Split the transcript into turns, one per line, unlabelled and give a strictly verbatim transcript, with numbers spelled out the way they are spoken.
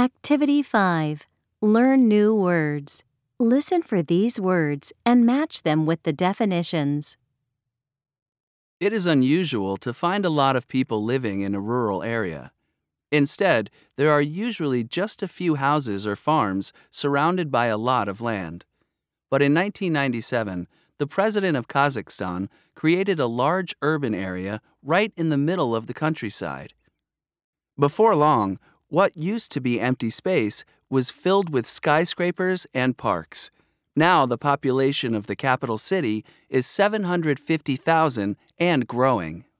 Activity five. Learn new words. Listen for these words and match them with the definitions.
It is unusual to find a lot of people living in a rural area. Instead, there are usually just a few houses or farms surrounded by a lot of land. But in nineteen ninety-seven, the president of Kazakhstan created a large urban area right in the middle of the countryside. Before long, what used to be empty space was filled with skyscrapers and parks. Now the population of the capital city is seven hundred fifty thousand and growing.